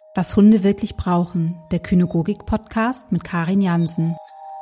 Was Hunde wirklich brauchen, der Kynogogik-Podcast mit Karin Jansen.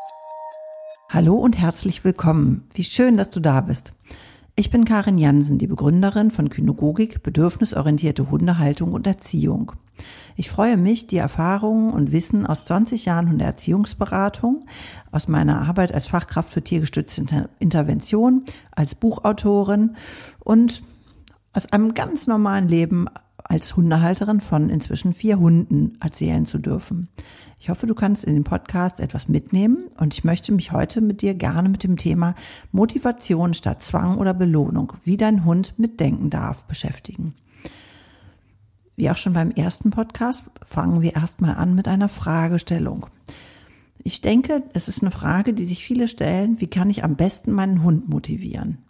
Hallo und herzlich willkommen. Wie schön, dass du da bist. Ich bin Karin Jansen, die Begründerin von Kynogogik, bedürfnisorientierte Hundehaltung und Erziehung. Ich freue mich, die Erfahrungen und Wissen aus 20 Jahren Hundeerziehungsberatung, aus meiner Arbeit als Fachkraft für tiergestützte Intervention, als Buchautorin und aus einem ganz normalen Leben als Hundehalterin von inzwischen 4 Hunden erzählen zu dürfen. Ich hoffe, du kannst in dem Podcast etwas mitnehmen und ich möchte mich heute mit dir gerne mit dem Thema Motivation statt Zwang oder Belohnung, wie dein Hund mitdenken darf, beschäftigen. Wie auch schon beim ersten Podcast fangen wir erstmal an mit einer Fragestellung. Ich denke, es ist eine Frage, die sich viele stellen: Wie kann ich am besten meinen Hund motivieren?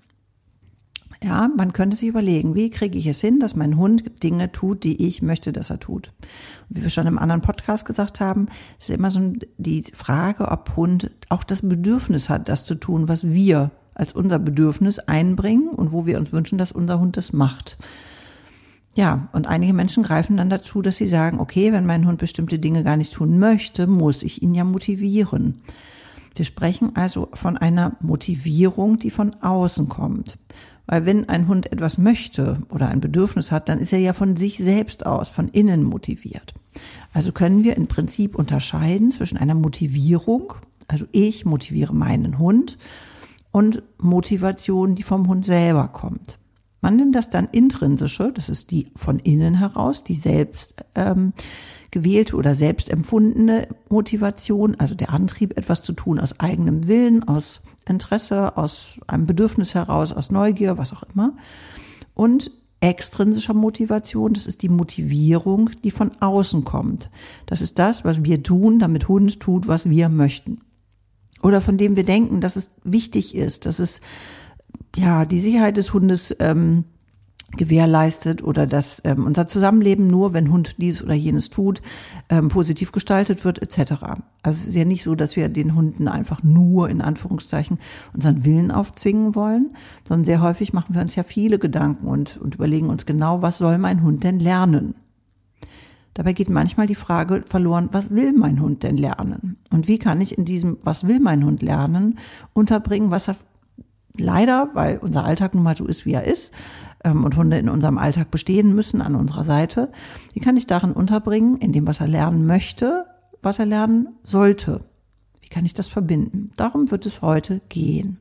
Ja, man könnte sich überlegen, wie kriege ich es hin, dass mein Hund Dinge tut, die ich möchte, dass er tut. Und wie wir schon im anderen Podcast gesagt haben, ist immer so die Frage, ob Hund auch das Bedürfnis hat, das zu tun, was wir als unser Bedürfnis einbringen und wo wir uns wünschen, dass unser Hund das macht. Ja, und einige Menschen greifen dann dazu, dass sie sagen, okay, wenn mein Hund bestimmte Dinge gar nicht tun möchte, muss ich ihn ja motivieren. Wir sprechen also von einer Motivierung, die von außen kommt. Weil wenn ein Hund etwas möchte oder ein Bedürfnis hat, dann ist er ja von sich selbst aus, von innen motiviert. Also können wir im Prinzip unterscheiden zwischen einer Motivierung, also ich motiviere meinen Hund, und Motivation, die vom Hund selber kommt. Man nennt das dann intrinsische, das ist die von innen heraus, die selbst gewählte oder selbst empfundene Motivation, also der Antrieb, etwas zu tun aus eigenem Willen, aus Interesse, aus einem Bedürfnis heraus, aus Neugier, was auch immer. Und extrinsischer Motivation, das ist die Motivierung, die von außen kommt. Das ist das, was wir tun, damit Hund tut, was wir möchten. Oder von dem wir denken, dass es wichtig ist, dass es ja die Sicherheit des Hundes gewährleistet oder dass unser Zusammenleben nur, wenn Hund dies oder jenes tut, positiv gestaltet wird, etc. Also es ist ja nicht so, dass wir den Hunden einfach nur, in Anführungszeichen, unseren Willen aufzwingen wollen, sondern sehr häufig machen wir uns ja viele Gedanken und überlegen uns genau, was soll mein Hund denn lernen? Dabei geht manchmal die Frage verloren, was will mein Hund denn lernen? Und wie kann ich in diesem, was will mein Hund lernen, unterbringen, was er leider, weil unser Alltag nun mal so ist, wie er ist, und Hunde in unserem Alltag bestehen müssen an unserer Seite, wie kann ich darin unterbringen, in dem, was er lernen möchte, was er lernen sollte? Wie kann ich das verbinden? Darum wird es heute gehen.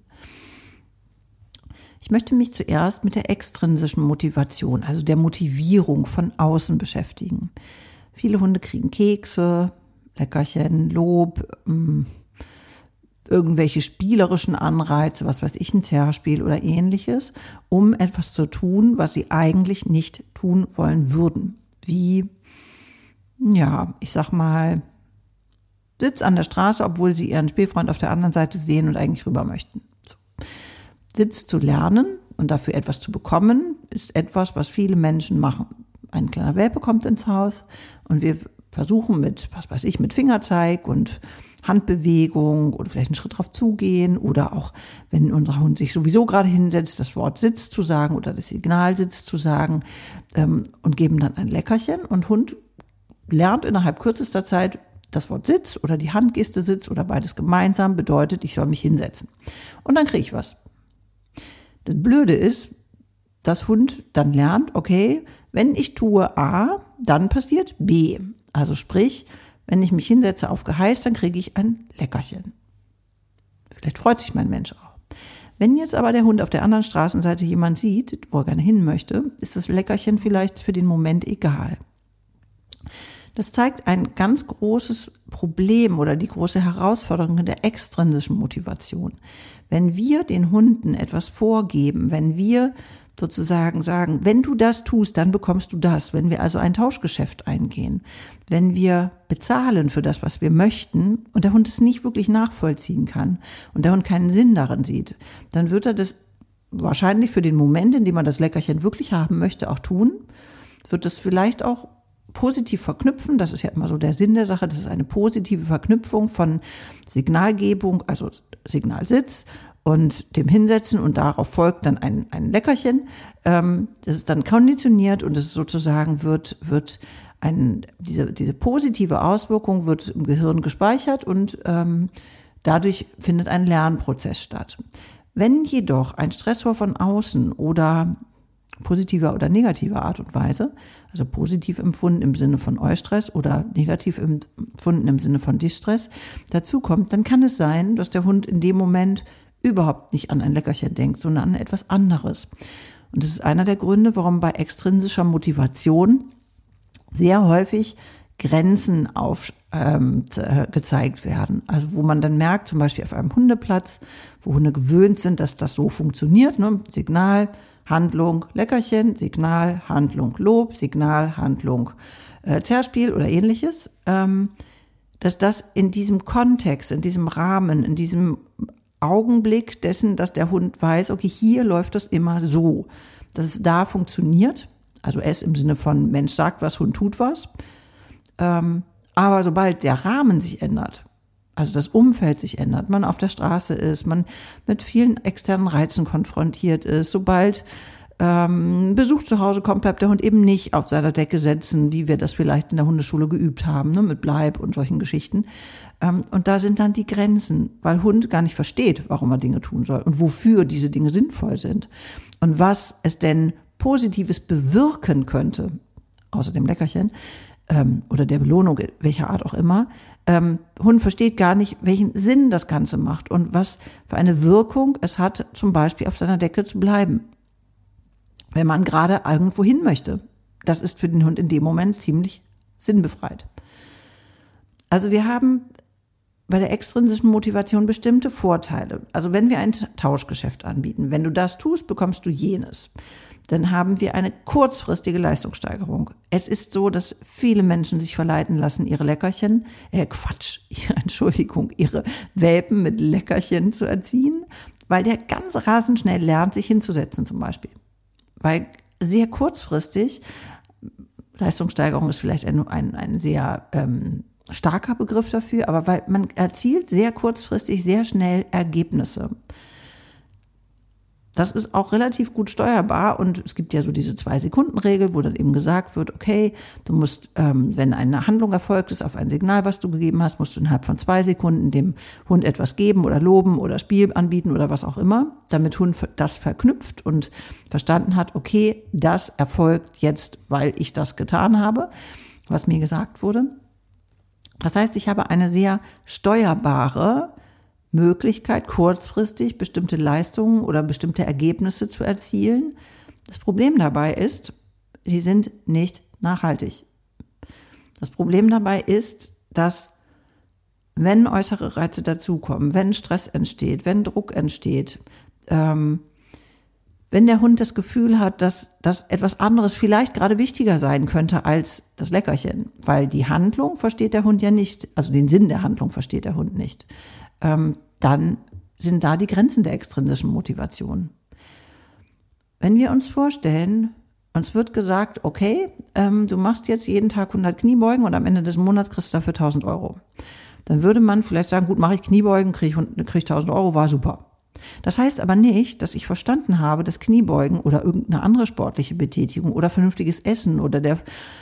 Ich möchte mich zuerst mit der extrinsischen Motivation, also der Motivierung von außen beschäftigen. Viele Hunde kriegen Kekse, Leckerchen, Lob, irgendwelche spielerischen Anreize, was weiß ich, ein Zerspiel oder ähnliches, um etwas zu tun, was sie eigentlich nicht tun wollen würden. Wie, ja, ich sag mal, Sitz an der Straße, obwohl sie ihren Spielfreund auf der anderen Seite sehen und eigentlich rüber möchten. So. Sitz zu lernen und dafür etwas zu bekommen, ist etwas, was viele Menschen machen. Ein kleiner Welpe kommt ins Haus und wir versuchen mit, was weiß ich, mit Fingerzeig und Handbewegung oder vielleicht einen Schritt drauf zugehen oder auch, wenn unser Hund sich sowieso gerade hinsetzt, das Wort Sitz zu sagen oder das Signal Sitz zu sagen und geben dann ein Leckerchen und Hund lernt innerhalb kürzester Zeit das Wort Sitz oder die Handgeste Sitz oder beides gemeinsam bedeutet, ich soll mich hinsetzen. Und dann kriege ich was. Das Blöde ist, dass Hund dann lernt, okay, wenn ich tue A, dann passiert B. Also sprich, wenn ich mich hinsetze auf Geheiß, dann kriege ich ein Leckerchen. Vielleicht freut sich mein Mensch auch. Wenn jetzt aber der Hund auf der anderen Straßenseite jemand sieht, wo er gerne hin möchte, ist das Leckerchen vielleicht für den Moment egal. Das zeigt ein ganz großes Problem oder die große Herausforderung der extrinsischen Motivation. Wenn wir den Hunden etwas vorgeben, wenn wir sozusagen sagen, wenn du das tust, dann bekommst du das. Wenn wir also ein Tauschgeschäft eingehen, wenn wir bezahlen für das, was wir möchten und der Hund es nicht wirklich nachvollziehen kann und der Hund keinen Sinn darin sieht, dann wird er das wahrscheinlich für den Moment, in dem er das Leckerchen wirklich haben möchte, auch tun, wird es vielleicht auch positiv verknüpfen. Das ist ja immer so der Sinn der Sache. Das ist eine positive Verknüpfung von Signalgebung, also Signalsitz und dem Hinsetzen und darauf folgt dann ein Leckerchen. Das ist dann konditioniert und es ist sozusagen wird diese positive Auswirkung wird im Gehirn gespeichert und dadurch findet ein Lernprozess statt. Wenn jedoch ein Stressor von außen oder positiver oder negativer Art und Weise, also positiv empfunden im Sinne von Eustress oder negativ empfunden im Sinne von Distress, dazukommt, dann kann es sein, dass der Hund in dem Moment überhaupt nicht an ein Leckerchen denkt, sondern an etwas anderes. Und das ist einer der Gründe, warum bei extrinsischer Motivation sehr häufig Grenzen gezeigt werden. Also wo man dann merkt, zum Beispiel auf einem Hundeplatz, wo Hunde gewöhnt sind, dass das so funktioniert, ne? Signal, Handlung, Leckerchen, Signal, Handlung, Lob, Signal, Handlung, Zerspiel oder ähnliches, dass das in diesem Kontext, in diesem Rahmen, in diesem Augenblick dessen, dass der Hund weiß, okay, hier läuft das immer so, dass es da funktioniert, also es im Sinne von Mensch sagt was, Hund tut was, aber sobald der Rahmen sich ändert, also das Umfeld sich ändert, man auf der Straße ist, man mit vielen externen Reizen konfrontiert ist, sobald Besuch zu Hause kommt, bleibt der Hund eben nicht auf seiner Decke sitzen, wie wir das vielleicht in der Hundeschule geübt haben, ne, mit Bleib und solchen Geschichten. Und da sind dann die Grenzen, weil Hund gar nicht versteht, warum er Dinge tun soll und wofür diese Dinge sinnvoll sind und was es denn Positives bewirken könnte, außer dem Leckerchen, oder der Belohnung, welcher Art auch immer. Hund versteht gar nicht, welchen Sinn das Ganze macht und was für eine Wirkung es hat, zum Beispiel auf seiner Decke zu bleiben, wenn man gerade irgendwo hin möchte. Das ist für den Hund in dem Moment ziemlich sinnbefreit. Also wir haben bei der extrinsischen Motivation bestimmte Vorteile. Also wenn wir ein Tauschgeschäft anbieten, wenn du das tust, bekommst du jenes. Dann haben wir eine kurzfristige Leistungssteigerung. Es ist so, dass viele Menschen sich verleiten lassen, ihre ihre Welpen mit Leckerchen zu erziehen, weil der ganz rasend schnell lernt, sich hinzusetzen zum Beispiel. Weil sehr kurzfristig, Leistungssteigerung ist vielleicht ein sehr starker Begriff dafür, aber weil man erzielt sehr kurzfristig sehr schnell Ergebnisse. Das ist auch relativ gut steuerbar und es gibt ja so diese 2-Sekunden-Regel, wo dann eben gesagt wird, okay, du musst, wenn eine Handlung erfolgt ist auf ein Signal, was du gegeben hast, musst du innerhalb von 2 Sekunden dem Hund etwas geben oder loben oder Spiel anbieten oder was auch immer, damit Hund das verknüpft und verstanden hat, okay, das erfolgt jetzt, weil ich das getan habe, was mir gesagt wurde. Das heißt, ich habe eine sehr steuerbare Möglichkeit, kurzfristig bestimmte Leistungen oder bestimmte Ergebnisse zu erzielen. Das Problem dabei ist, sie sind nicht nachhaltig. Das Problem dabei ist, dass wenn äußere Reize dazukommen, wenn Stress entsteht, wenn Druck entsteht, wenn der Hund das Gefühl hat, dass etwas anderes vielleicht gerade wichtiger sein könnte als das Leckerchen, weil die Handlung versteht der Hund ja nicht, also den Sinn der Handlung versteht der Hund nicht, dann sind da die Grenzen der extrinsischen Motivation. Wenn wir uns vorstellen, uns wird gesagt, okay, du machst jetzt jeden Tag 100 Kniebeugen und am Ende des Monats kriegst du dafür 1.000 Euro. Dann würde man vielleicht sagen, gut, mache ich Kniebeugen, kriege ich 1.000 Euro, war super. Das heißt aber nicht, dass ich verstanden habe, dass Kniebeugen oder irgendeine andere sportliche Betätigung oder vernünftiges Essen oder der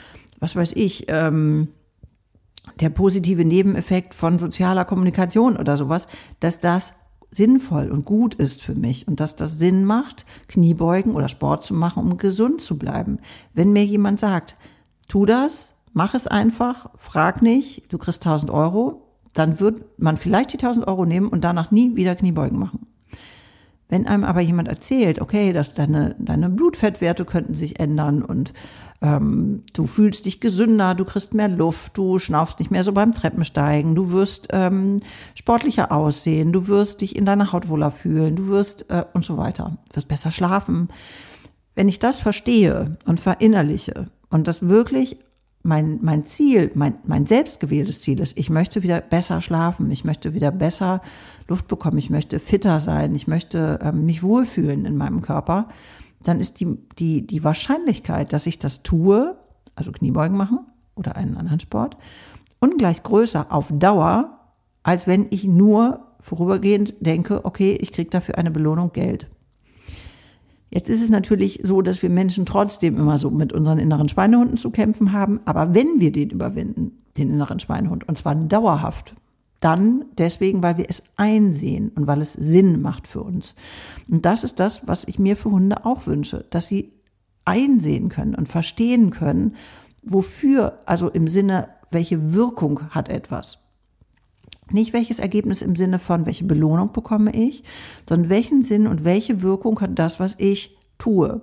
positive Nebeneffekt von sozialer Kommunikation oder sowas, dass das sinnvoll und gut ist für mich und dass das Sinn macht, Kniebeugen oder Sport zu machen, um gesund zu bleiben. Wenn mir jemand sagt, tu das, mach es einfach, frag nicht, du kriegst 1.000 Euro, dann wird man vielleicht die 1.000 Euro nehmen und danach nie wieder Kniebeugen machen. Wenn einem aber jemand erzählt, okay, dass deine Blutfettwerte könnten sich ändern und du fühlst dich gesünder, du kriegst mehr Luft, du schnaufst nicht mehr so beim Treppensteigen, du wirst sportlicher aussehen, du wirst dich in deiner Haut wohler fühlen, du wirst und so weiter, du wirst besser schlafen. Wenn ich das verstehe und verinnerliche und das wirklich mein Ziel, mein selbstgewähltes Ziel ist, ich möchte wieder besser schlafen, ich möchte wieder besser Luft bekommen, ich möchte fitter sein, ich möchte mich wohlfühlen in meinem Körper, dann ist die Wahrscheinlichkeit, dass ich das tue, also Kniebeugen machen oder einen anderen Sport, ungleich größer auf Dauer, als wenn ich nur vorübergehend denke, okay, ich kriege dafür eine Belohnung Geld. Jetzt ist es natürlich so, dass wir Menschen trotzdem immer so mit unseren inneren Schweinehunden zu kämpfen haben. Aber wenn wir den überwinden, den inneren Schweinehund, und zwar dauerhaft, dann deswegen, weil wir es einsehen und weil es Sinn macht für uns. Und das ist das, was ich mir für Hunde auch wünsche, dass sie einsehen können und verstehen können, wofür, also im Sinne, welche Wirkung hat etwas. Nicht welches Ergebnis im Sinne von, welche Belohnung bekomme ich, sondern welchen Sinn und welche Wirkung hat das, was ich tue.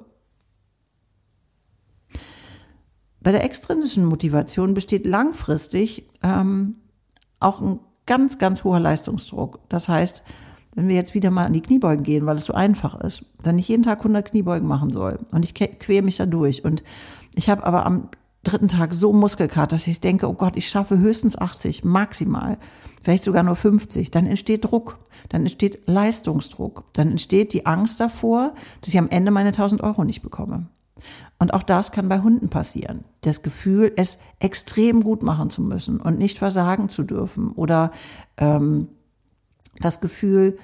Bei der extrinsischen Motivation besteht langfristig auch ein ganz, ganz hoher Leistungsdruck. Das heißt, wenn wir jetzt wieder mal an die Kniebeugen gehen, weil es so einfach ist, wenn ich jeden Tag 100 Kniebeugen machen soll und ich quäle mich da durch und ich habe aber am 3. Tag so Muskelkater, dass ich denke, oh Gott, ich schaffe höchstens 80, maximal, vielleicht sogar nur 50, dann entsteht Druck, dann entsteht Leistungsdruck, dann entsteht die Angst davor, dass ich am Ende meine 1.000 Euro nicht bekomme. Und auch das kann bei Hunden passieren. Das Gefühl, es extrem gut machen zu müssen und nicht versagen zu dürfen oder das Gefühl,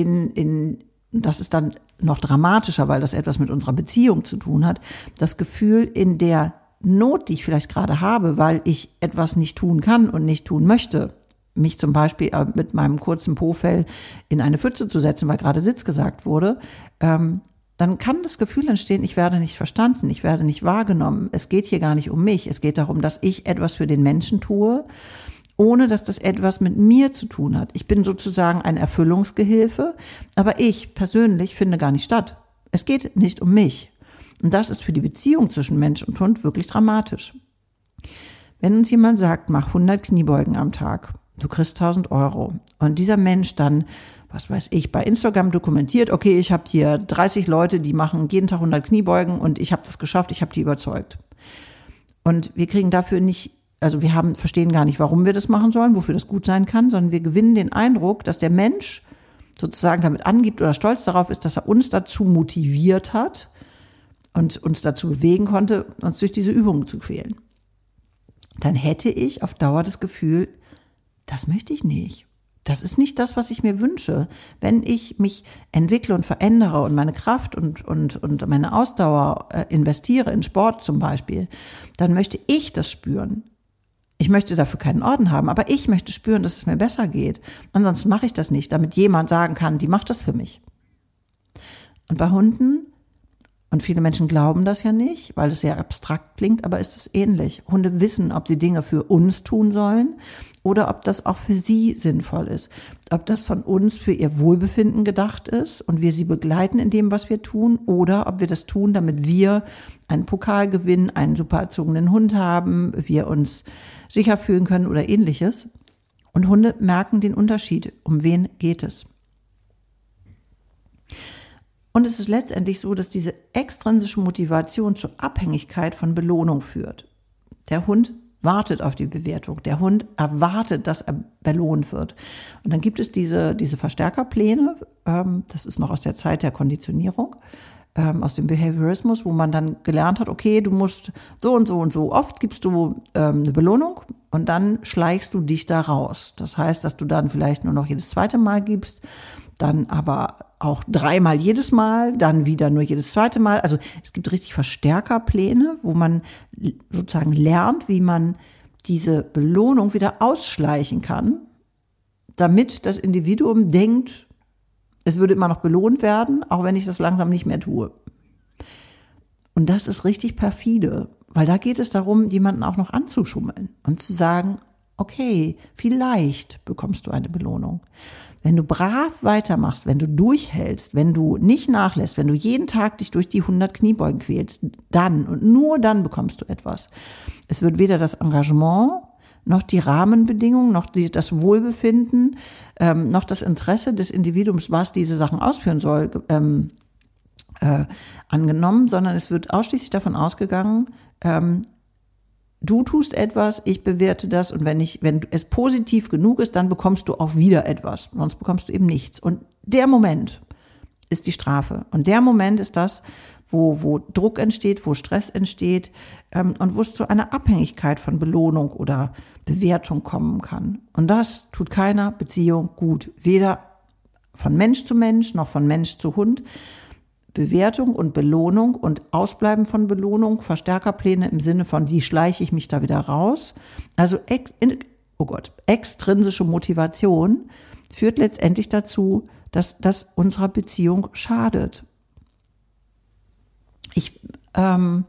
das ist dann noch dramatischer, weil das etwas mit unserer Beziehung zu tun hat, das Gefühl in der Not, die ich vielleicht gerade habe, weil ich etwas nicht tun kann und nicht tun möchte, mich zum Beispiel mit meinem kurzen Po-Fell in eine Pfütze zu setzen, weil gerade Sitz gesagt wurde, dann kann das Gefühl entstehen, ich werde nicht verstanden, ich werde nicht wahrgenommen. Es geht hier gar nicht um mich. Es geht darum, dass ich etwas für den Menschen tue, ohne dass das etwas mit mir zu tun hat. Ich bin sozusagen ein Erfüllungsgehilfe, aber ich persönlich finde gar nicht statt. Es geht nicht um mich. Und das ist für die Beziehung zwischen Mensch und Hund wirklich dramatisch. Wenn uns jemand sagt, mach 100 Kniebeugen am Tag, du kriegst 1.000 Euro und dieser Mensch dann, was weiß ich, bei Instagram dokumentiert, okay, ich habe hier 30 Leute, die machen jeden Tag 100 Kniebeugen und ich habe das geschafft, ich habe die überzeugt. Und wir kriegen dafür nicht, also verstehen gar nicht, warum wir das machen sollen, wofür das gut sein kann, sondern wir gewinnen den Eindruck, dass der Mensch sozusagen damit angibt oder stolz darauf ist, dass er uns dazu motiviert hat und uns dazu bewegen konnte, uns durch diese Übungen zu quälen. Dann hätte ich auf Dauer das Gefühl, das möchte ich nicht. Das ist nicht das, was ich mir wünsche. Wenn ich mich entwickle und verändere und meine Kraft und meine Ausdauer investiere in Sport zum Beispiel, dann möchte ich das spüren. Ich möchte dafür keinen Orden haben, aber ich möchte spüren, dass es mir besser geht. Ansonsten mache ich das nicht, damit jemand sagen kann, die macht das für mich. Und bei Hunden, und viele Menschen glauben das ja nicht, weil es sehr abstrakt klingt, aber ist es ähnlich. Hunde wissen, ob sie Dinge für uns tun sollen oder ob das auch für sie sinnvoll ist. Ob das von uns für ihr Wohlbefinden gedacht ist und wir sie begleiten in dem, was wir tun, oder ob wir das tun, damit wir einen Pokal gewinnen, einen super erzogenen Hund haben, wir uns sicher fühlen können oder ähnliches. Und Hunde merken den Unterschied. Um wen geht es? Und es ist letztendlich so, dass diese extrinsische Motivation zur Abhängigkeit von Belohnung führt. Der Hund wartet auf die Bewertung. Der Hund erwartet, dass er belohnt wird. Und dann gibt es diese Verstärkerpläne, das ist noch aus der Zeit der Konditionierung, aus dem Behaviorismus, wo man dann gelernt hat, okay, du musst so und so und so oft gibst du eine Belohnung und dann schleichst du dich da raus. Das heißt, dass du dann vielleicht nur noch jedes zweite Mal gibst, dann aber auch 3-mal jedes Mal, dann wieder nur jedes zweite Mal. Also es gibt richtig Verstärkerpläne, wo man sozusagen lernt, wie man diese Belohnung wieder ausschleichen kann, damit das Individuum denkt, es würde immer noch belohnt werden, auch wenn ich das langsam nicht mehr tue. Und das ist richtig perfide, weil da geht es darum, jemanden auch noch anzuschummeln und zu sagen, okay, vielleicht bekommst du eine Belohnung. Wenn du brav weitermachst, wenn du durchhältst, wenn du nicht nachlässt, wenn du jeden Tag dich durch die 100 Kniebeugen quälst, dann und nur dann bekommst du etwas. Es wird weder das Engagement, noch die Rahmenbedingungen, noch das Wohlbefinden, noch das Interesse des Individuums, was diese Sachen ausführen soll, angenommen, sondern es wird ausschließlich davon ausgegangen, du tust etwas, ich bewerte das und wenn es positiv genug ist, dann bekommst du auch wieder etwas, sonst bekommst du eben nichts. Und der Moment ist die Strafe. Und der Moment ist das, wo Druck entsteht, wo Stress entsteht und wo es zu einer Abhängigkeit von Belohnung oder Bewertung kommen kann. Und das tut keiner Beziehung gut, weder von Mensch zu Mensch noch von Mensch zu Hund. Bewertung und Belohnung und Ausbleiben von Belohnung, Verstärkerpläne im Sinne von, wie schleiche ich mich da wieder raus. Also extrinsische Motivation führt letztendlich dazu, dass das unserer Beziehung schadet. Ich habe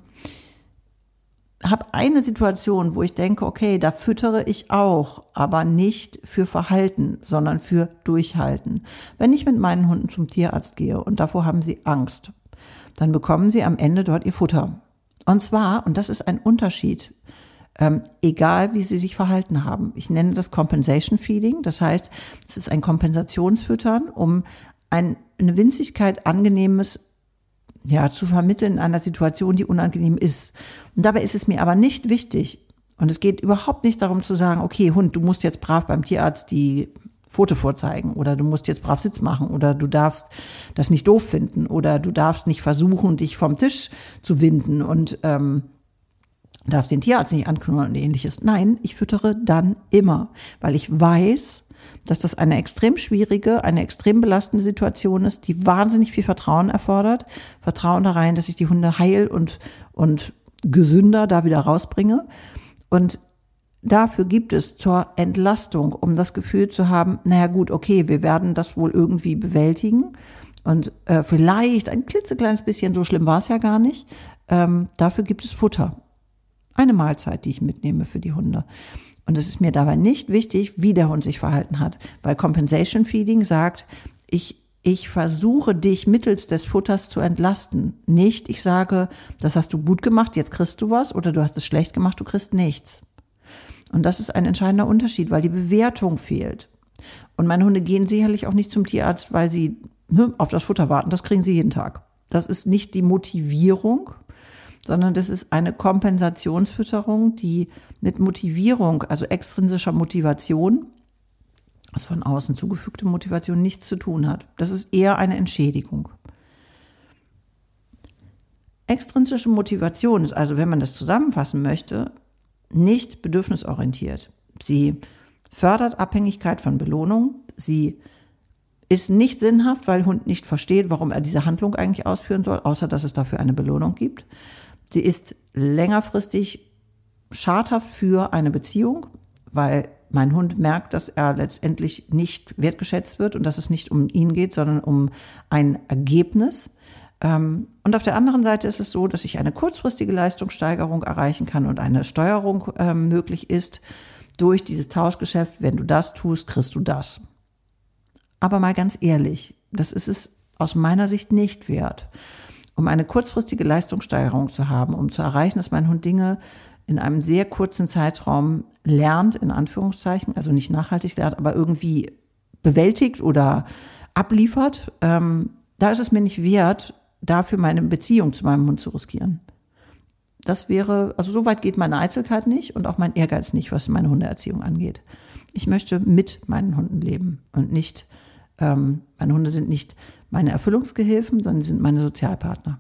eine Situation, wo ich denke, okay, da füttere ich auch, aber nicht für Verhalten, sondern für Durchhalten. Wenn ich mit meinen Hunden zum Tierarzt gehe und davor haben sie Angst, dann bekommen sie am Ende dort ihr Futter. Und zwar, und das ist ein Unterschied, egal wie sie sich verhalten haben. Ich nenne das Compensation Feeding, das heißt, es ist ein Kompensationsfüttern, um eine Winzigkeit Angenehmes zu vermitteln in einer Situation, die unangenehm ist. Und dabei ist es mir aber nicht wichtig. Und es geht überhaupt nicht darum zu sagen, okay, Hund, du musst jetzt brav beim Tierarzt die Pfote vorzeigen oder du musst jetzt brav Sitz machen oder du darfst das nicht doof finden oder du darfst nicht versuchen, dich vom Tisch zu winden und darfst den Tierarzt nicht anknurren und ähnliches. Nein, ich füttere dann immer, weil ich weiß, dass das eine extrem schwierige, eine extrem belastende Situation ist, die wahnsinnig viel Vertrauen erfordert. Vertrauen da rein, dass ich die Hunde heil und gesünder da wieder rausbringe. Und dafür gibt es zur Entlastung, um das Gefühl zu haben, naja gut, okay, wir werden das wohl irgendwie bewältigen. Und vielleicht ein klitzekleines bisschen, so schlimm war es ja gar nicht. Dafür gibt es Futter. Eine Mahlzeit, die ich mitnehme für die Hunde. Und es ist mir dabei nicht wichtig, wie der Hund sich verhalten hat, weil Compensation Feeding sagt, ich versuche dich mittels des Futters zu entlasten. Nicht, ich sage, das hast du gut gemacht, jetzt kriegst du was, oder du hast es schlecht gemacht, du kriegst nichts. Und das ist ein entscheidender Unterschied, weil die Bewertung fehlt. Und meine Hunde gehen sicherlich auch nicht zum Tierarzt, weil sie auf das Futter warten. Das kriegen sie jeden Tag. Das ist nicht die Motivierung, sondern das ist eine Kompensationsfütterung, die mit Motivierung, also extrinsischer Motivation, also von außen zugefügte Motivation, nichts zu tun hat. Das ist eher eine Entschädigung. Extrinsische Motivation ist also, wenn man das zusammenfassen möchte, nicht bedürfnisorientiert. Sie fördert Abhängigkeit von Belohnung. Sie ist nicht sinnhaft, weil Hund nicht versteht, warum er diese Handlung eigentlich ausführen soll, außer dass es dafür eine Belohnung gibt. Sie ist längerfristig schadhaft für eine Beziehung, weil mein Hund merkt, dass er letztendlich nicht wertgeschätzt wird und dass es nicht um ihn geht, sondern um ein Ergebnis. Und auf der anderen Seite ist es so, dass ich eine kurzfristige Leistungssteigerung erreichen kann und eine Steuerung möglich ist durch dieses Tauschgeschäft. Wenn du das tust, kriegst du das. Aber mal ganz ehrlich, das ist es aus meiner Sicht nicht wert. Um eine kurzfristige Leistungssteigerung zu haben, um zu erreichen, dass mein Hund Dinge in einem sehr kurzen Zeitraum lernt, in Anführungszeichen, also nicht nachhaltig lernt, aber irgendwie bewältigt oder abliefert, da ist es mir nicht wert, dafür meine Beziehung zu meinem Hund zu riskieren. Das wäre, also so weit geht meine Eitelkeit nicht und auch mein Ehrgeiz nicht, was meine Hundeerziehung angeht. Ich möchte mit meinen Hunden leben und nicht, meine Hunde sind nicht meine Erfüllungsgehilfen, sondern sind meine Sozialpartner.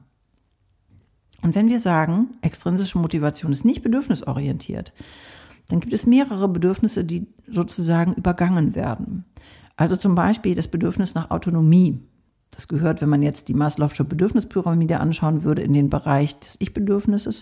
Und wenn wir sagen, extrinsische Motivation ist nicht bedürfnisorientiert, dann gibt es mehrere Bedürfnisse, die sozusagen übergangen werden. Also zum Beispiel das Bedürfnis nach Autonomie. Das gehört, wenn man jetzt die Maslow'sche Bedürfnispyramide anschauen würde, in den Bereich des Ich-Bedürfnisses.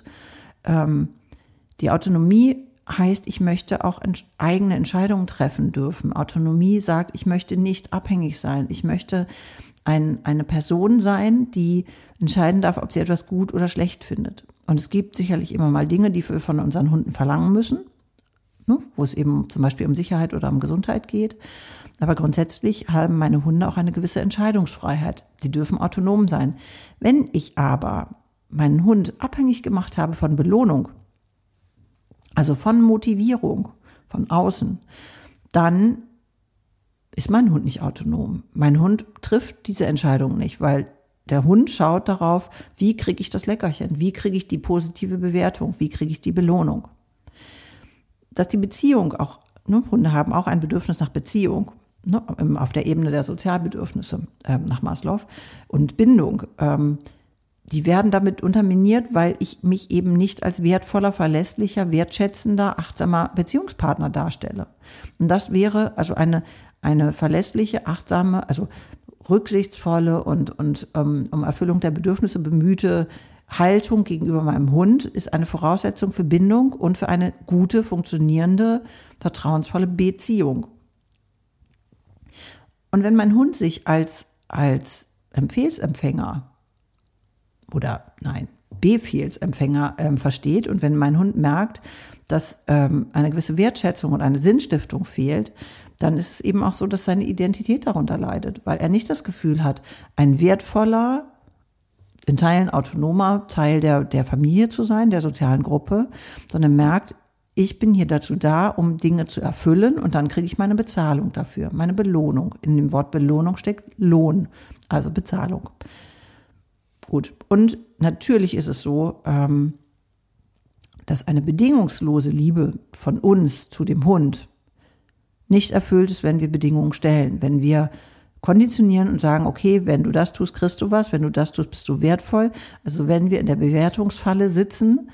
Die Autonomie heißt, ich möchte auch eigene Entscheidungen treffen dürfen. Autonomie sagt, ich möchte nicht abhängig sein. Ich möchte eine Person sein, die entscheiden darf, ob sie etwas gut oder schlecht findet. Und es gibt sicherlich immer mal Dinge, die wir von unseren Hunden verlangen müssen, ne, wo es eben zum Beispiel um Sicherheit oder um Gesundheit geht. Aber grundsätzlich haben meine Hunde auch eine gewisse Entscheidungsfreiheit. Sie dürfen autonom sein. Wenn ich aber meinen Hund abhängig gemacht habe von Belohnung, also von Motivierung, von außen, dann ist mein Hund nicht autonom. Mein Hund trifft diese Entscheidung nicht, weil der Hund schaut darauf, wie kriege ich das Leckerchen, wie kriege ich die positive Bewertung, wie kriege ich die Belohnung. Dass die Beziehung auch, ne, Hunde haben auch ein Bedürfnis nach Beziehung, ne, auf der Ebene der Sozialbedürfnisse nach Maslow und Bindung, die werden damit unterminiert, weil ich mich eben nicht als wertvoller, verlässlicher, wertschätzender, achtsamer Beziehungspartner darstelle. Und das wäre also eine verlässliche, achtsame, also rücksichtsvolle und um Erfüllung der Bedürfnisse bemühte Haltung gegenüber meinem Hund ist eine Voraussetzung für Bindung und für eine gute, funktionierende, vertrauensvolle Beziehung. Und wenn mein Hund sich als Befehlsempfänger versteht und wenn mein Hund merkt, dass eine gewisse Wertschätzung und eine Sinnstiftung fehlt, dann ist es eben auch so, dass seine Identität darunter leidet, weil er nicht das Gefühl hat, ein wertvoller, in Teilen autonomer Teil der Familie zu sein, der sozialen Gruppe, sondern merkt, ich bin hier dazu da, um Dinge zu erfüllen und dann kriege ich meine Bezahlung dafür, meine Belohnung. In dem Wort Belohnung steckt Lohn, also Bezahlung. Gut, und natürlich ist es so, dass eine bedingungslose Liebe von uns zu dem Hund nicht erfüllt ist, wenn wir Bedingungen stellen, wenn wir konditionieren und sagen, okay, wenn du das tust, kriegst du was, wenn du das tust, bist du wertvoll. Also wenn wir in der Bewertungsfalle sitzen,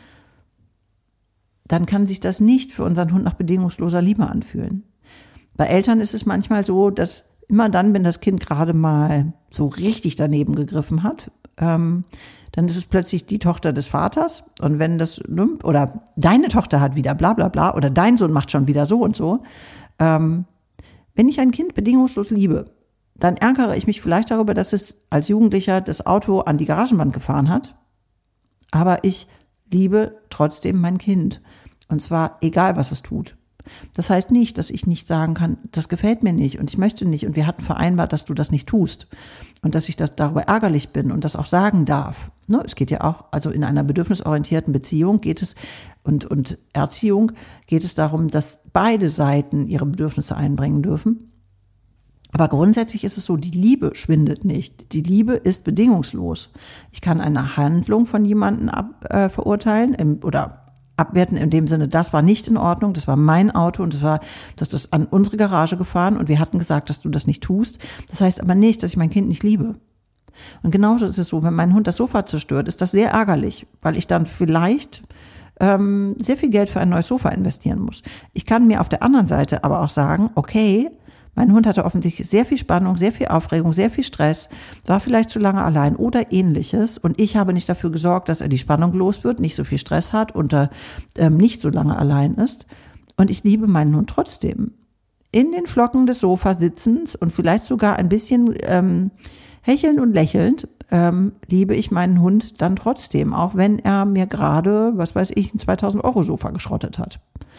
dann kann sich das nicht für unseren Hund nach bedingungsloser Liebe anfühlen. Bei Eltern ist es manchmal so, dass immer dann, wenn das Kind gerade mal so richtig daneben gegriffen hat, dann ist es plötzlich die Tochter des Vaters und wenn das, oder deine Tochter hat wieder bla bla bla oder dein Sohn macht schon wieder so und so. Wenn ich ein Kind bedingungslos liebe, dann ärgere ich mich vielleicht darüber, dass es als Jugendlicher das Auto an die Garagenwand gefahren hat, aber ich liebe trotzdem mein Kind und zwar egal, was es tut. Das heißt nicht, dass ich nicht sagen kann, das gefällt mir nicht und ich möchte nicht und wir hatten vereinbart, dass du das nicht tust und dass ich das darüber ärgerlich bin und das auch sagen darf. Ne? Es geht ja auch, also in einer bedürfnisorientierten Beziehung geht es und Erziehung geht es darum, dass beide Seiten ihre Bedürfnisse einbringen dürfen. Aber grundsätzlich ist es so, die Liebe schwindet nicht. Die Liebe ist bedingungslos. Ich kann eine Handlung von jemandem verurteilen oder abwerten in dem Sinne, das war nicht in Ordnung, das war mein Auto und das ist an unsere Garage gefahren und wir hatten gesagt, dass du das nicht tust. Das heißt aber nicht, dass ich mein Kind nicht liebe. Und genauso ist es so, wenn mein Hund das Sofa zerstört, ist das sehr ärgerlich, weil ich dann vielleicht sehr viel Geld für ein neues Sofa investieren muss. Ich kann mir auf der anderen Seite aber auch sagen, okay, mein Hund hatte offensichtlich sehr viel Spannung, sehr viel Aufregung, sehr viel Stress, war vielleicht zu lange allein oder ähnliches. Und ich habe nicht dafür gesorgt, dass er die Spannung los wird, nicht so viel Stress hat und nicht so lange allein ist. Und ich liebe meinen Hund trotzdem. In den Flocken des Sofas sitzend und vielleicht sogar ein bisschen hechelnd und lächelnd liebe ich meinen Hund dann trotzdem, auch wenn er mir gerade, was weiß ich, ein 2000-Euro-Sofa geschrottet hat.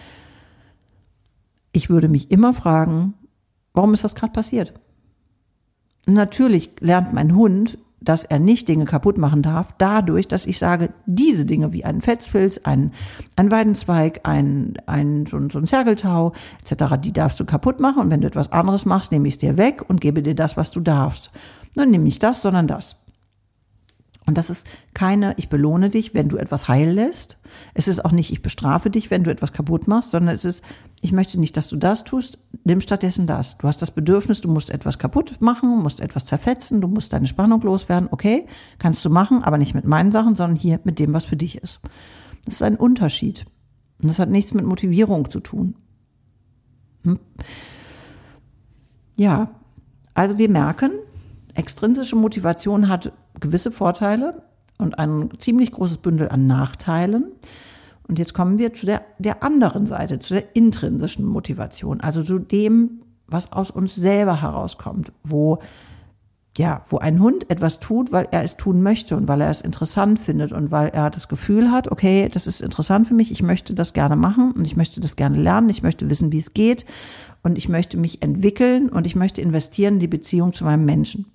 Ich würde mich immer fragen, warum ist das gerade passiert? Natürlich lernt mein Hund, dass er nicht Dinge kaputt machen darf, dadurch, dass ich sage, diese Dinge wie einen Fetzpilz, ein Weidenzweig, so ein Zergeltau etc., die darfst du kaputt machen und wenn du etwas anderes machst, nehme ich es dir weg und gebe dir das, was du darfst. Dann nehme nicht das, sondern das. Und das ist keine, ich belohne dich, wenn du etwas heil lässt. Es ist auch nicht, ich bestrafe dich, wenn du etwas kaputt machst, sondern es ist, ich möchte nicht, dass du das tust, nimm stattdessen das. Du hast das Bedürfnis, du musst etwas kaputt machen, musst etwas zerfetzen, du musst deine Spannung loswerden. Okay, kannst du machen, aber nicht mit meinen Sachen, sondern hier mit dem, was für dich ist. Das ist ein Unterschied. Und das hat nichts mit Motivierung zu tun. Ja, also wir merken, extrinsische Motivation hat gewisse Vorteile und ein ziemlich großes Bündel an Nachteilen. Und jetzt kommen wir zu der anderen Seite, zu der intrinsischen Motivation, also zu dem, was aus uns selber herauskommt, wo ein Hund etwas tut, weil er es tun möchte und weil er es interessant findet und weil er das Gefühl hat, okay, das ist interessant für mich, ich möchte das gerne machen und ich möchte das gerne lernen, ich möchte wissen, wie es geht und ich möchte mich entwickeln und ich möchte investieren in die Beziehung zu meinem Menschen.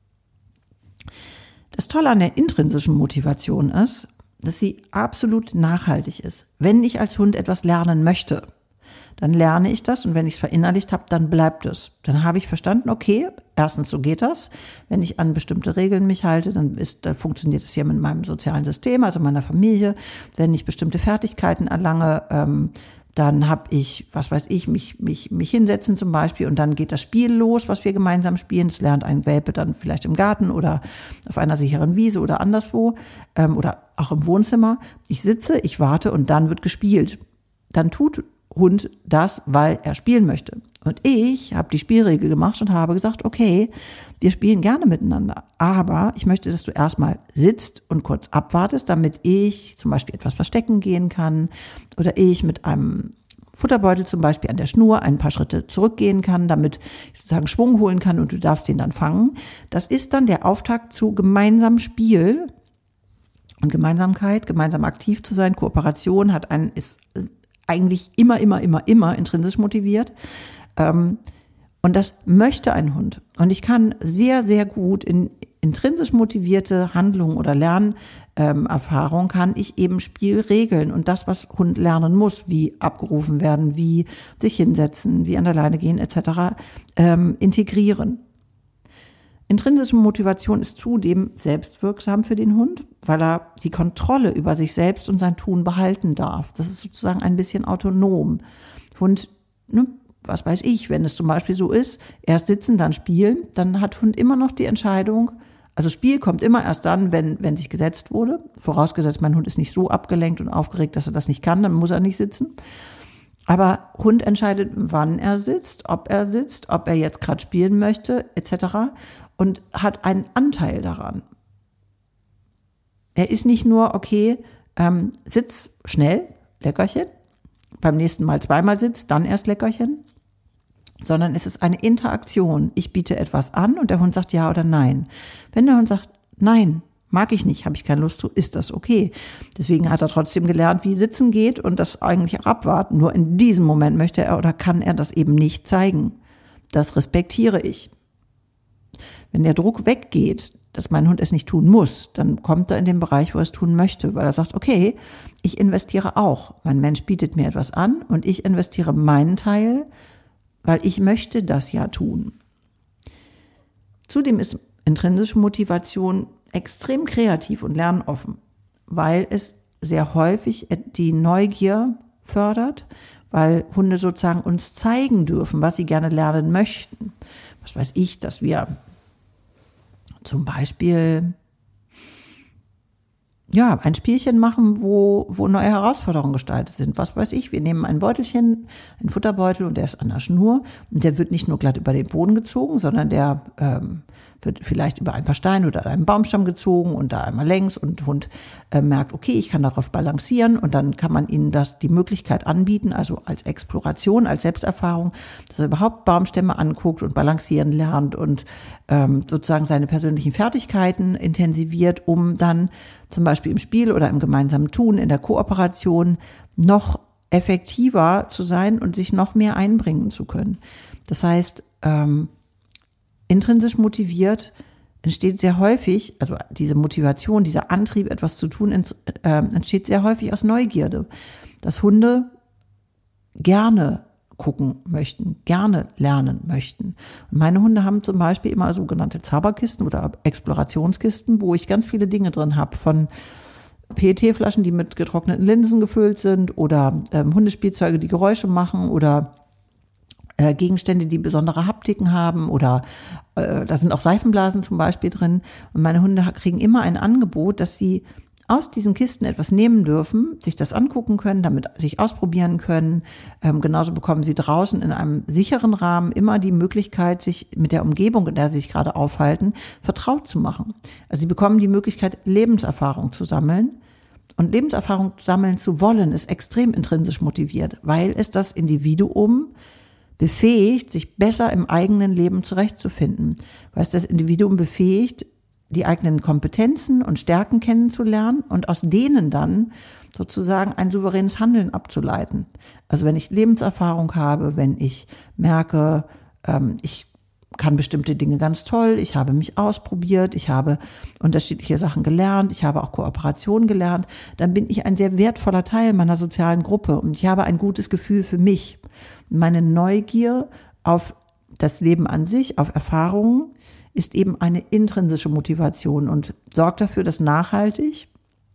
Das Tolle an der intrinsischen Motivation ist, dass sie absolut nachhaltig ist. Wenn ich als Hund etwas lernen möchte, dann lerne ich das und wenn ich es verinnerlicht habe, dann bleibt es. Dann habe ich verstanden, okay, erstens, so geht das. Wenn ich an bestimmte Regeln mich halte, dann funktioniert es hier mit meinem sozialen System, also meiner Familie. Wenn ich bestimmte Fertigkeiten erlange, dann habe ich, was weiß ich, mich hinsetzen zum Beispiel und dann geht das Spiel los, was wir gemeinsam spielen. Das lernt ein Welpe dann vielleicht im Garten oder auf einer sicheren Wiese oder anderswo oder auch im Wohnzimmer. Ich sitze, ich warte und dann wird gespielt. Dann tut Hund das, weil er spielen möchte. Und ich habe die Spielregel gemacht und habe gesagt, okay, wir spielen gerne miteinander, aber ich möchte, dass du erstmal sitzt und kurz abwartest, damit ich zum Beispiel etwas verstecken gehen kann oder ich mit einem Futterbeutel zum Beispiel an der Schnur ein paar Schritte zurückgehen kann, damit ich sozusagen Schwung holen kann und du darfst den dann fangen. Das ist dann der Auftakt zu gemeinsamem Spiel und Gemeinsamkeit, gemeinsam aktiv zu sein. Kooperation ist eigentlich immer intrinsisch motiviert. Und das möchte ein Hund. Und ich kann sehr, sehr gut in intrinsisch motivierte Handlungen oder Lernerfahrung kann ich eben Spiel regeln und das, was Hund lernen muss, wie abgerufen werden, wie sich hinsetzen, wie an der Leine gehen etc., integrieren. Intrinsische Motivation ist zudem selbstwirksam für den Hund, weil er die Kontrolle über sich selbst und sein Tun behalten darf. Das ist sozusagen ein bisschen autonom. Hund, was weiß ich, wenn es zum Beispiel so ist, erst sitzen, dann spielen, dann hat Hund immer noch die Entscheidung, also Spiel kommt immer erst dann, wenn sich gesetzt wurde, vorausgesetzt mein Hund ist nicht so abgelenkt und aufgeregt, dass er das nicht kann, dann muss er nicht sitzen. Aber Hund entscheidet, wann er sitzt, ob er jetzt gerade spielen möchte, etc. und hat einen Anteil daran. Er ist nicht nur, okay, sitz schnell, Leckerchen, beim nächsten Mal zweimal sitzt, dann erst Leckerchen, sondern es ist eine Interaktion. Ich biete etwas an und der Hund sagt ja oder nein. Wenn der Hund sagt, nein, mag ich nicht, habe ich keine Lust zu, ist das okay. Deswegen hat er trotzdem gelernt, wie Sitzen geht und das eigentlich auch abwarten. Nur in diesem Moment möchte er oder kann er das eben nicht zeigen. Das respektiere ich. Wenn der Druck weggeht, dass mein Hund es nicht tun muss, dann kommt er in den Bereich, wo er es tun möchte, weil er sagt, okay, ich investiere auch. Mein Mensch bietet mir etwas an und ich investiere meinen Teil, weil ich möchte das ja tun. Zudem ist intrinsische Motivation extrem kreativ und lernoffen, weil es sehr häufig die Neugier fördert, weil Hunde sozusagen uns zeigen dürfen, was sie gerne lernen möchten. Was weiß ich, dass wir zum Beispiel ein Spielchen machen, wo neue Herausforderungen gestaltet sind. Was weiß ich, wir nehmen ein Beutelchen, einen Futterbeutel und der ist an der Schnur und der wird nicht nur glatt über den Boden gezogen, sondern der wird vielleicht über ein paar Steine oder einen Baumstamm gezogen und da einmal längs und der Hund merkt, okay, ich kann darauf balancieren und dann kann man ihnen die Möglichkeit anbieten, also als Exploration, als Selbsterfahrung, dass er überhaupt Baumstämme anguckt und balancieren lernt und sozusagen seine persönlichen Fertigkeiten intensiviert, um dann zum Beispiel im Spiel oder im gemeinsamen Tun, in der Kooperation noch effektiver zu sein und sich noch mehr einbringen zu können. Das heißt, intrinsisch motiviert entsteht sehr häufig, also diese Motivation, dieser Antrieb, etwas zu tun, entsteht sehr häufig aus Neugierde, dass Hunde gerne gucken möchten, gerne lernen möchten. Und meine Hunde haben zum Beispiel immer sogenannte Zauberkisten oder Explorationskisten, wo ich ganz viele Dinge drin habe, von PET-Flaschen, die mit getrockneten Linsen gefüllt sind oder Hundespielzeuge, die Geräusche machen oder Gegenstände, die besondere Haptiken haben oder da sind auch Seifenblasen zum Beispiel drin. Und meine Hunde kriegen immer ein Angebot, dass sie aus diesen Kisten etwas nehmen dürfen, sich das angucken können, damit sich ausprobieren können. Genauso bekommen sie draußen in einem sicheren Rahmen immer die Möglichkeit, sich mit der Umgebung, in der sie sich gerade aufhalten, vertraut zu machen. Also sie bekommen die Möglichkeit, Lebenserfahrung zu sammeln. Und Lebenserfahrung sammeln zu wollen, ist extrem intrinsisch motiviert, weil es das Individuum befähigt, sich besser im eigenen Leben zurechtzufinden, weil es das Individuum befähigt, die eigenen Kompetenzen und Stärken kennenzulernen und aus denen dann sozusagen ein souveränes Handeln abzuleiten. Also wenn ich Lebenserfahrung habe, wenn ich merke, ich kann bestimmte Dinge ganz toll, ich habe mich ausprobiert, ich habe unterschiedliche Sachen gelernt, ich habe auch Kooperation gelernt, dann bin ich ein sehr wertvoller Teil meiner sozialen Gruppe und ich habe ein gutes Gefühl für mich. Meine Neugier auf das Leben an sich, auf Erfahrungen, ist eben eine intrinsische Motivation und sorgt dafür, dass nachhaltig,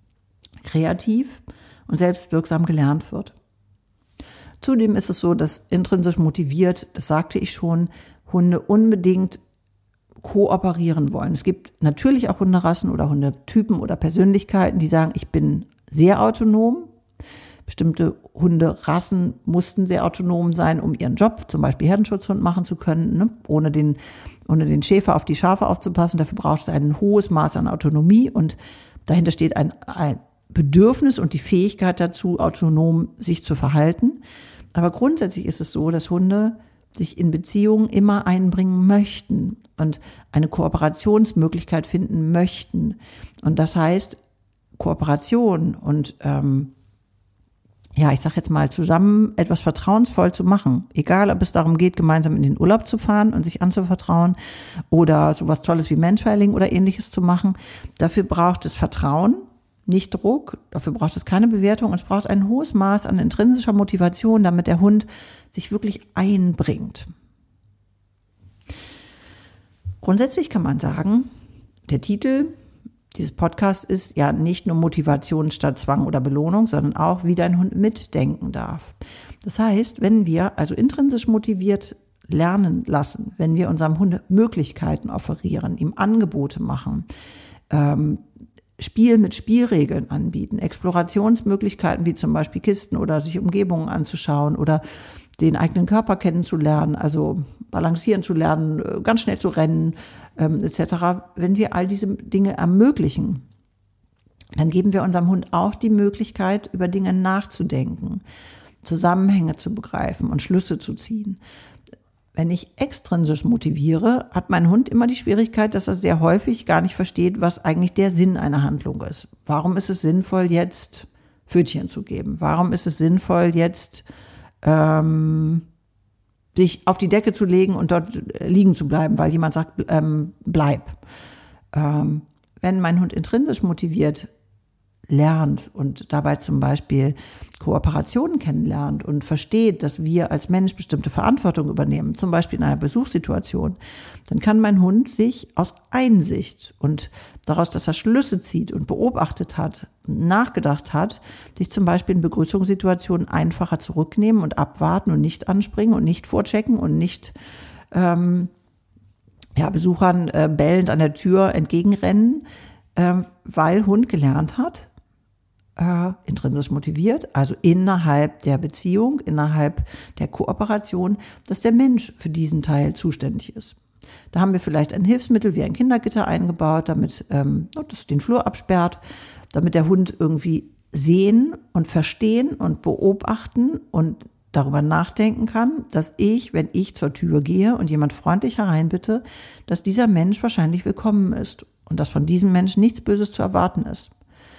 kreativ und selbstwirksam gelernt wird. Zudem ist es so, dass intrinsisch motiviert, das sagte ich schon, Hunde unbedingt kooperieren wollen. Es gibt natürlich auch Hunderassen oder Hundetypen oder Persönlichkeiten, die sagen, ich bin sehr autonom, bestimmte Hunderassen mussten sehr autonom sein, um ihren Job, zum Beispiel Herdenschutzhund, machen zu können, ne? Ohne den Schäfer auf die Schafe aufzupassen. Dafür braucht es ein hohes Maß an Autonomie und dahinter steht ein Bedürfnis und die Fähigkeit dazu, autonom sich zu verhalten. Aber grundsätzlich ist es so, dass Hunde sich in Beziehungen immer einbringen möchten und eine Kooperationsmöglichkeit finden möchten. Und das heißt, Kooperation und ich sage jetzt mal, zusammen etwas vertrauensvoll zu machen. Egal, ob es darum geht, gemeinsam in den Urlaub zu fahren und sich anzuvertrauen oder sowas Tolles wie Mantrailing oder Ähnliches zu machen. Dafür braucht es Vertrauen, nicht Druck. Dafür braucht es keine Bewertung und es braucht ein hohes Maß an intrinsischer Motivation, damit der Hund sich wirklich einbringt. Grundsätzlich kann man sagen, der Titel dieses Podcast ist ja nicht nur Motivation statt Zwang oder Belohnung, sondern auch, wie dein Hund mitdenken darf. Das heißt, wenn wir also intrinsisch motiviert lernen lassen, wenn wir unserem Hund Möglichkeiten offerieren, ihm Angebote machen, Spiel mit Spielregeln anbieten, Explorationsmöglichkeiten wie zum Beispiel Kisten oder sich Umgebungen anzuschauen oder den eigenen Körper kennenzulernen, also balancieren zu lernen, ganz schnell zu rennen, etc. Wenn wir all diese Dinge ermöglichen, dann geben wir unserem Hund auch die Möglichkeit, über Dinge nachzudenken, Zusammenhänge zu begreifen und Schlüsse zu ziehen. Wenn ich extrinsisch motiviere, hat mein Hund immer die Schwierigkeit, dass er sehr häufig gar nicht versteht, was eigentlich der Sinn einer Handlung ist. Warum ist es sinnvoll, jetzt Pfötchen zu geben? Warum ist es sinnvoll, jetzt sich auf die Decke zu legen und dort liegen zu bleiben, weil jemand sagt, bleib. Wenn mein Hund intrinsisch motiviert lernt und dabei zum Beispiel Kooperationen kennenlernt und versteht, dass wir als Mensch bestimmte Verantwortung übernehmen, zum Beispiel in einer Besuchssituation, dann kann mein Hund sich aus Einsicht und daraus, dass er Schlüsse zieht und beobachtet hat, nachgedacht hat, sich zum Beispiel in Begrüßungssituationen einfacher zurücknehmen und abwarten und nicht anspringen und nicht vorchecken und nicht Besuchern bellend an der Tür entgegenrennen, weil Hund gelernt hat, intrinsisch motiviert, also innerhalb der Beziehung, innerhalb der Kooperation, dass der Mensch für diesen Teil zuständig ist. Da haben wir vielleicht ein Hilfsmittel wie ein Kindergitter eingebaut, damit das den Flur absperrt, damit der Hund irgendwie sehen und verstehen und beobachten und darüber nachdenken kann, dass ich, wenn ich zur Tür gehe und jemand freundlich hereinbitte, dass dieser Mensch wahrscheinlich willkommen ist und dass von diesem Menschen nichts Böses zu erwarten ist.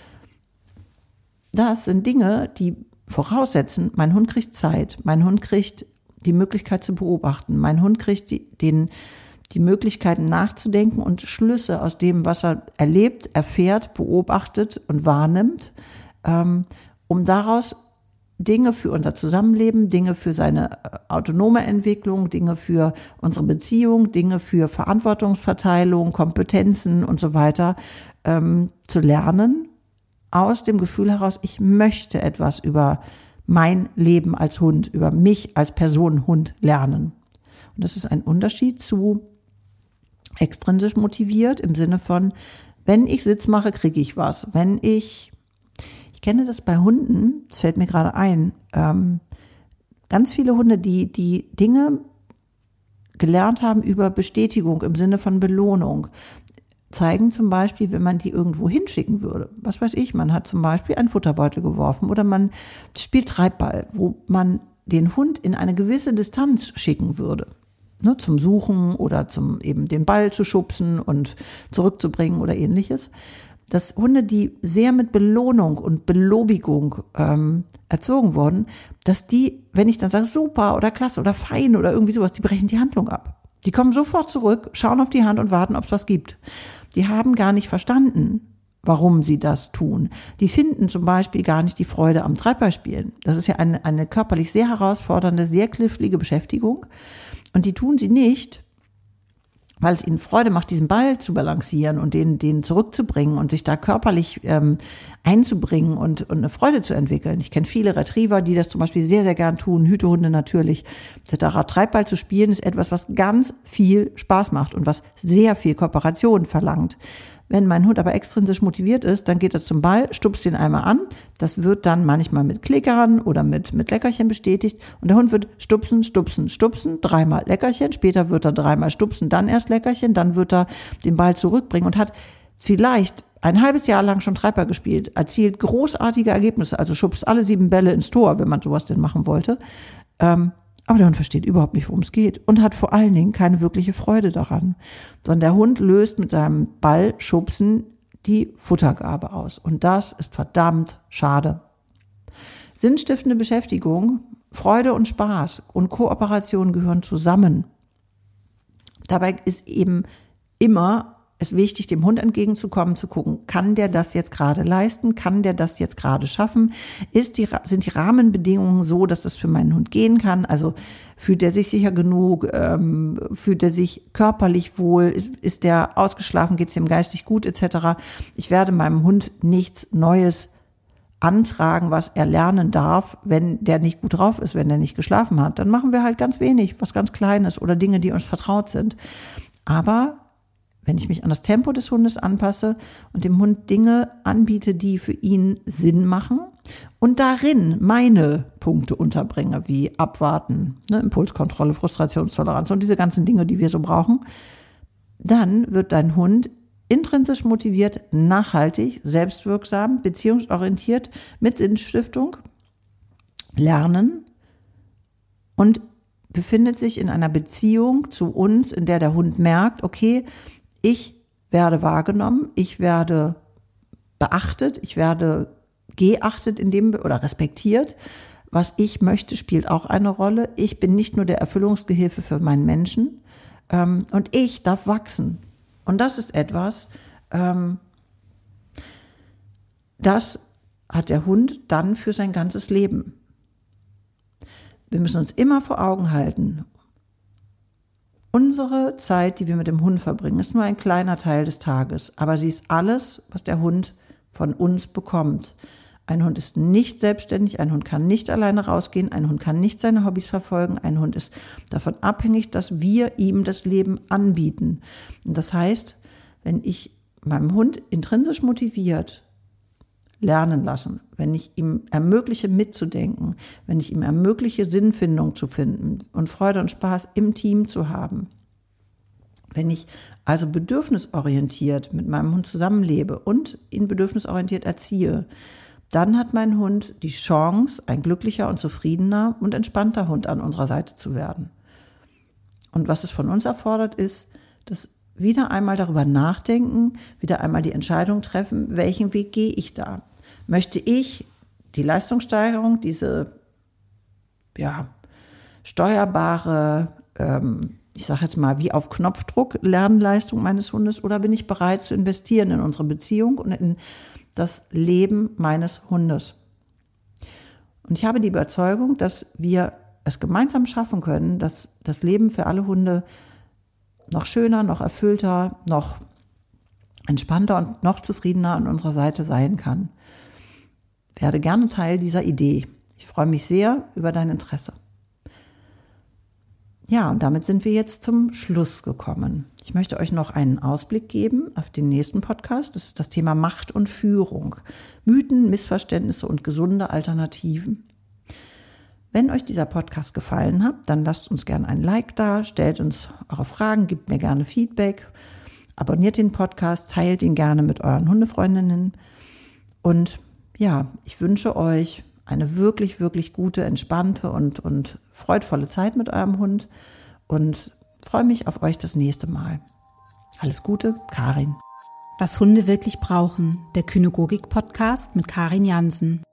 Das sind Dinge, die voraussetzen, mein Hund kriegt Zeit, mein Hund kriegt die Möglichkeit zu beobachten, mein Hund kriegt die Möglichkeiten nachzudenken und Schlüsse aus dem, was er erlebt, erfährt, beobachtet und wahrnimmt, um daraus Dinge für unser Zusammenleben, Dinge für seine autonome Entwicklung, Dinge für unsere Beziehung, Dinge für Verantwortungsverteilung, Kompetenzen und so weiter zu lernen, aus dem Gefühl heraus, ich möchte etwas über mein Leben als Hund, über mich als Person Hund lernen. Und das ist ein Unterschied zu extrinsisch motiviert im Sinne von, wenn ich Sitz mache, kriege ich was. Ich kenne das bei Hunden, das fällt mir gerade ein, ganz viele Hunde, die Dinge gelernt haben über Bestätigung im Sinne von Belohnung, zeigen zum Beispiel, wenn man die irgendwo hinschicken würde. Was weiß ich, man hat zum Beispiel einen Futterbeutel geworfen oder man spielt Treibball, wo man den Hund in eine gewisse Distanz schicken würde, ne, zum Suchen oder zum eben den Ball zu schubsen und zurückzubringen oder Ähnliches. Dass Hunde, die sehr mit Belohnung und Belobigung erzogen wurden, dass die, wenn ich dann sage, super oder klasse oder fein oder irgendwie sowas, die brechen die Handlung ab. Die kommen sofort zurück, schauen auf die Hand und warten, ob es was gibt. Die haben gar nicht verstanden, warum sie das tun. Die finden zum Beispiel gar nicht die Freude am Treibballspielen. Das ist ja eine körperlich sehr herausfordernde, sehr knifflige Beschäftigung. Und die tun sie nicht, weil es ihnen Freude macht, diesen Ball zu balancieren und den zurückzubringen und sich da körperlich einzubringen und eine Freude zu entwickeln. Ich kenne viele Retriever, die das zum Beispiel sehr, sehr gern tun, Hütehunde natürlich, etc. Treibball zu spielen ist etwas, was ganz viel Spaß macht und was sehr viel Kooperation verlangt, Wenn mein Hund aber extrinsisch motiviert ist, dann geht er zum Ball, stupst ihn einmal an. Das wird dann manchmal mit Klickern oder mit Leckerchen bestätigt. Und der Hund wird stupsen, stupsen, stupsen, 3-mal Leckerchen. Später wird er 3-mal stupsen, dann erst Leckerchen. Dann wird er den Ball zurückbringen und hat vielleicht ein halbes Jahr lang schon Treiber gespielt, erzielt großartige Ergebnisse, also schubst alle 7 Bälle ins Tor, wenn man sowas denn machen wollte. Aber der Hund versteht überhaupt nicht, worum es geht und hat vor allen Dingen keine wirkliche Freude daran. Sondern der Hund löst mit seinem Ballschubsen die Futtergabe aus. Und das ist verdammt schade. Sinnstiftende Beschäftigung, Freude und Spaß und Kooperation gehören zusammen. Dabei ist eben immer es wichtig, dem Hund entgegenzukommen, zu gucken, kann der das jetzt gerade leisten, kann der das jetzt gerade schaffen, sind die Rahmenbedingungen so, dass das für meinen Hund gehen kann, also fühlt er sich sicher genug, fühlt er sich körperlich wohl, ist der ausgeschlafen, geht es ihm geistig gut etc. Ich werde meinem Hund nichts Neues antragen, was er lernen darf, wenn der nicht gut drauf ist, wenn der nicht geschlafen hat. Dann machen wir halt ganz wenig, was ganz Kleines oder Dinge, die uns vertraut sind. Aber wenn ich mich an das Tempo des Hundes anpasse und dem Hund Dinge anbiete, die für ihn Sinn machen und darin meine Punkte unterbringe, wie Abwarten, Impulskontrolle, Frustrationstoleranz und diese ganzen Dinge, die wir so brauchen, dann wird dein Hund intrinsisch motiviert, nachhaltig, selbstwirksam, beziehungsorientiert, mit Sinnstiftung lernen und befindet sich in einer Beziehung zu uns, in der der Hund merkt, okay, ich werde wahrgenommen, ich werde beachtet, ich werde geachtet oder respektiert. Was ich möchte, spielt auch eine Rolle. Ich bin nicht nur der Erfüllungsgehilfe für meinen Menschen und ich darf wachsen. Und das ist etwas, das hat der Hund dann für sein ganzes Leben. Wir müssen uns immer vor Augen halten, unsere Zeit, die wir mit dem Hund verbringen, ist nur ein kleiner Teil des Tages, aber sie ist alles, was der Hund von uns bekommt. Ein Hund ist nicht selbstständig, ein Hund kann nicht alleine rausgehen, ein Hund kann nicht seine Hobbys verfolgen, ein Hund ist davon abhängig, dass wir ihm das Leben anbieten. Und das heißt, wenn ich meinem Hund intrinsisch motiviert lernen lassen, wenn ich ihm ermögliche mitzudenken, wenn ich ihm ermögliche Sinnfindung zu finden und Freude und Spaß im Team zu haben, wenn ich also bedürfnisorientiert mit meinem Hund zusammenlebe und ihn bedürfnisorientiert erziehe, dann hat mein Hund die Chance, ein glücklicher und zufriedener und entspannter Hund an unserer Seite zu werden. Und was es von uns erfordert, ist, dass wieder einmal darüber nachdenken, wieder einmal die Entscheidung treffen, welchen Weg gehe ich da? Möchte ich die Leistungssteigerung, diese steuerbare, ich sage jetzt mal wie auf Knopfdruck Lernleistung meines Hundes, oder bin ich bereit zu investieren in unsere Beziehung und in das Leben meines Hundes? Und ich habe die Überzeugung, dass wir es gemeinsam schaffen können, dass das Leben für alle Hunde noch schöner, noch erfüllter, noch entspannter und noch zufriedener an unserer Seite sein kann. Werde gerne Teil dieser Idee. Ich freue mich sehr über dein Interesse. Ja, und damit sind wir jetzt zum Schluss gekommen. Ich möchte euch noch einen Ausblick geben auf den nächsten Podcast. Das ist das Thema Macht und Führung. Mythen, Missverständnisse und gesunde Alternativen. Wenn euch dieser Podcast gefallen hat, dann lasst uns gerne ein Like da, stellt uns eure Fragen, gebt mir gerne Feedback, abonniert den Podcast, teilt ihn gerne mit euren Hundefreundinnen. Und ja, ich wünsche euch eine wirklich, wirklich gute, entspannte und freudvolle Zeit mit eurem Hund und freue mich auf euch das nächste Mal. Alles Gute, Karin. Was Hunde wirklich brauchen, der Kynägogik-Podcast mit Karin Jansen.